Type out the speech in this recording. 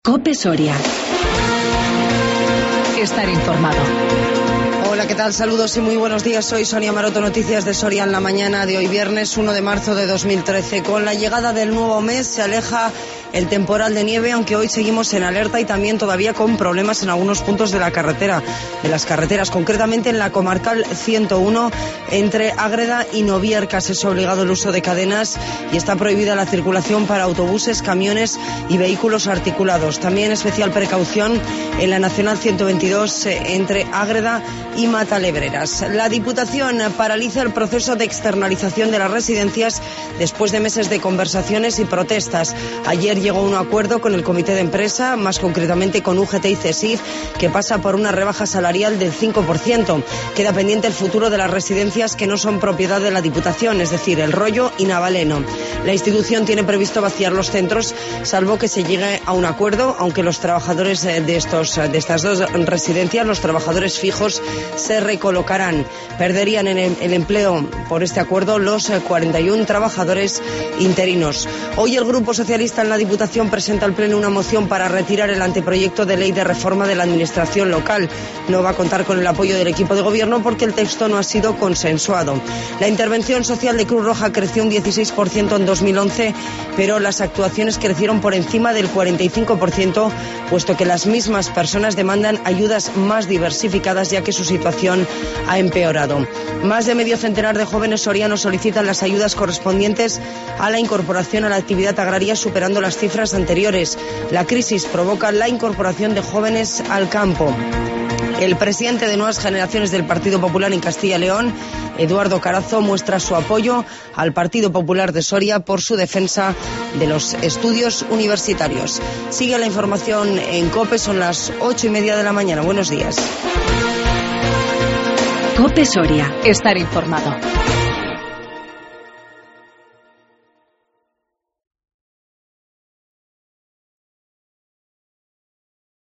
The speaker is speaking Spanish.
COPE Soria. Estar informado. Hola, ¿qué tal? Saludos y muy buenos días. Soy Sonia Maroto, noticias de Soria en la mañana de hoy, viernes 1 de marzo de 2013. Con la llegada del nuevo mes se aleja el temporal de nieve, aunque hoy seguimos en alerta y también todavía con problemas en algunos puntos de las carreteras, concretamente en la comarcal 101 entre Ágreda y Noviercas. Es obligado el uso de cadenas y está prohibida la circulación para autobuses, camiones y vehículos articulados. También especial precaución en la Nacional 122 entre Ágreda y Matalebreras. La Diputación paraliza el proceso de externalización de las residencias después de meses de conversaciones y protestas. Ayer llegó a un acuerdo con el comité de empresa, más concretamente con UGT y CESIF, que pasa por una rebaja salarial del 5%. Queda pendiente el futuro de las residencias que no son propiedad de la Diputación, es decir, El Rollo y Navaleno. La institución tiene previsto vaciar los centros, salvo que se llegue a un acuerdo, aunque los trabajadores de estas dos residencias, los trabajadores fijos, se recolocarán. Perderían el empleo por este acuerdo los 41 trabajadores interinos. Hoy el Grupo Socialista en la Diputación presenta al Pleno una moción para retirar el anteproyecto de ley de reforma de la Administración local. No va a contar con el apoyo del equipo de gobierno porque el texto no ha sido consensuado. La intervención social de Cruz Roja creció un 16% en 2011, pero las actuaciones crecieron por encima del 45%, puesto que las mismas personas demandan ayudas más diversificadas, ya que su situación ha empeorado. Más de medio centenar de jóvenes sorianos solicitan las ayudas correspondientes a la incorporación a la actividad agraria, superando las cifras anteriores. La crisis provoca la incorporación de jóvenes al campo. El presidente de Nuevas Generaciones del Partido Popular en Castilla y León, Eduardo Carazo, muestra su apoyo al Partido Popular de Soria por su defensa de los estudios universitarios. Sigue la información en COPE, son las 8:30 de la mañana. Buenos días. COPE Soria. Estar informado.